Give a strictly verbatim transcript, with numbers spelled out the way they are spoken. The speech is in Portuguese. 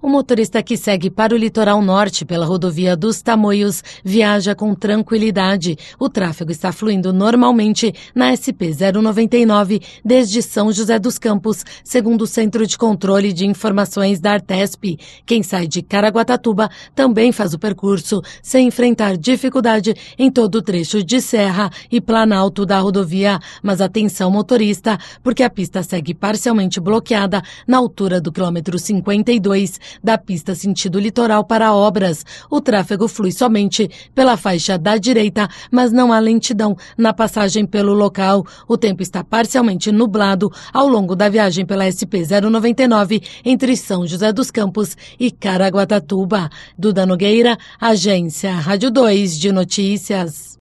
O motorista que segue para o litoral norte pela rodovia dos Tamoios viaja com tranquilidade. O tráfego está fluindo normalmente na S P zero noventa e nove desde São José dos Campos, segundo o Centro de Controle de Informações da Artesp. Quem sai de Caraguatatuba também faz o percurso sem enfrentar dificuldade em todo o trecho de serra e planalto da rodovia. Mas atenção, motorista, porque a pista segue parcialmente bloqueada na altura do quilômetro cinquenta e dois da pista sentido litoral para obras. O tráfego flui somente pela faixa da direita, mas não há lentidão na passagem pelo local. O tempo está parcialmente nublado ao longo da viagem pela S P zero noventa e nove entre São José dos Campos e Caraguatatuba. Duda Nogueira, Agência Rádio dois de Notícias.